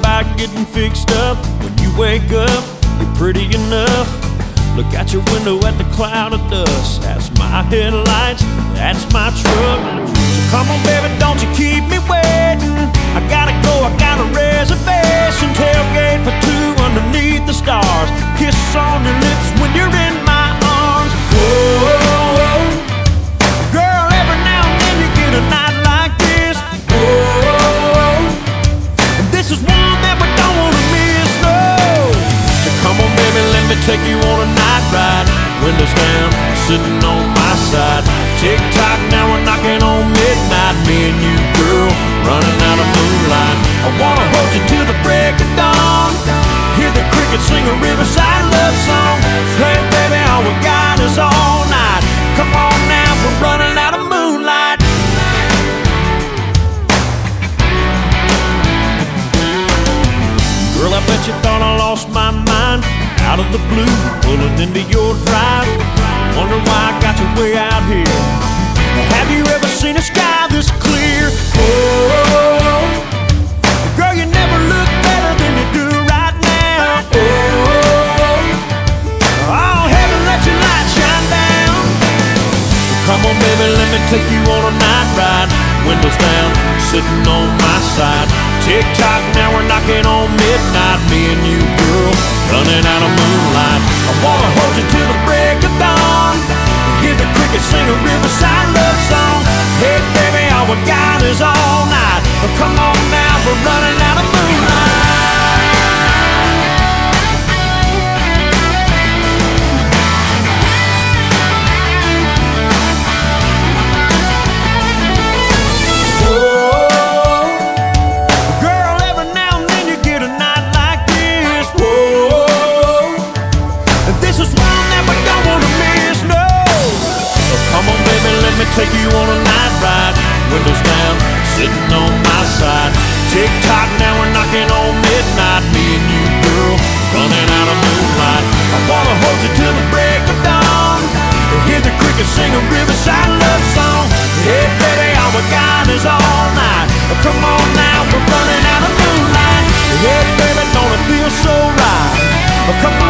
about getting fixed up. When you wake up, you're pretty enough. Look out your window at the cloud of dust. That's my headlights, that's my truck. So come on baby, don't you keep me waiting. I gotta go, I got a reservation. Tailgate for two underneath the stars. Kiss on your lips when you're in my arms. Whoa, girl, every now and then you get a night like this. Whoa, and this is one that we don't wanna miss, no. So come on baby, let me take you on a night ride. Windows down, sitting on my side. Tick-tock, now we're knocking on midnight. Me and you, girl, running out of moonlight. I wanna hold you till the break of dawn. Hear the crickets sing a riverside love song. Hey baby, all we got is all night. Come on now, we're running out of moonlight. Girl, I bet you thought I lost my mind. Out of the blue, pulling into your drive. Wonder why I got you way out here. Have you ever seen a sky this clear? Oh, girl, you never look better than you do right now. Oh, heaven, let your light shine down. So come on, baby, let me take you on a night ride. Windows down, sitting on my side. Tick-tock, now we're knocking on midnight. Me and you, girl, running out of moonlight. I wanna hold you till the break of dawn. Hear the crickets sing a riverside love song. Hey baby, all we got is all night. Come on now, we're running out of moonlight. Take you on a night ride. Windows down, sitting on my side. Tick-tock, now we're knocking on midnight. Me and you, girl, running out of moonlight. I wanna hold you till the break of dawn. Hear the crickets sing a riverside love song. Hey baby, all we got is all night. Come on now, we're running out of moonlight. Hey baby, don't it feel so right? Come on.